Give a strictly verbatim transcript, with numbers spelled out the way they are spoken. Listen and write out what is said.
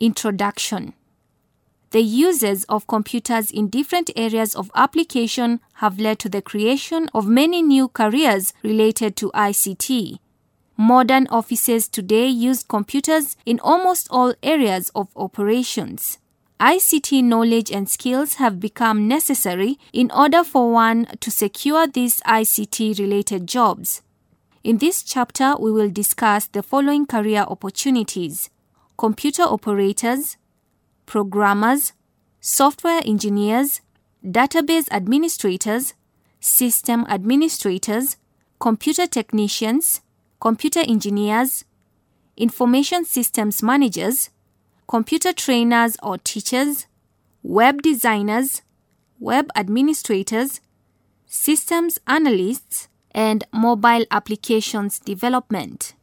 Introduction. The uses of computers in different areas of application have led to the creation of many new careers related to I C T. Modern offices today use computers in almost all areas of operations. I C T knowledge and skills have become necessary in order for one to secure these I C T-related jobs. In this chapter, we will discuss the following career opportunities: computer operators, programmers, software engineers, database administrators, system administrators, computer technicians, computer engineers, information systems managers, computer trainers or teachers, web designers, web administrators, systems analysts, and mobile applications development.